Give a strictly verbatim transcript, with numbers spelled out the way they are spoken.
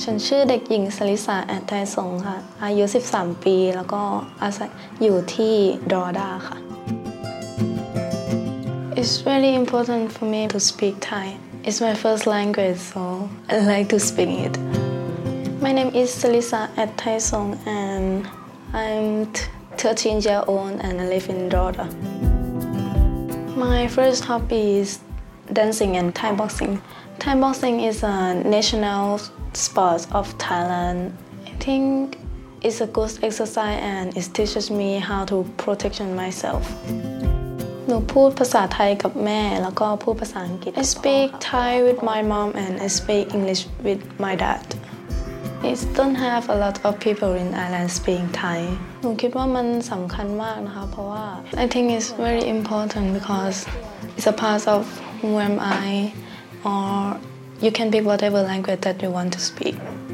ฉันชื่อเด็กหญิงสลิสาแอดไทยสงค่ะ อายุ สิบสาม ปี แล้วก็อาศัยอยู่ที่ดอดาค่ะ It's really important for me to speak Thai. It's my first language, so I like to speak it. My name is Salisa at Thai Song, and I'm thirteen years old and I live in Doda. My first hobby is dancing and Thai boxing. Thai boxing is a national sport of Thailand. I think it's a good exercise and it teaches me how to protect myself. หนูพูดภาษาไทยกับแม่แล้วก็พูดภาษาอังกฤษ I speak Thai with my mom and I speak English with my dad. It don't have a lot of people in Ireland speaking Thai. หนูคิดว่ามันสำคัญมากนะคะเพราะว่า I think it's very important because it's a part of who am I, or you can pick whatever language that you want to speak.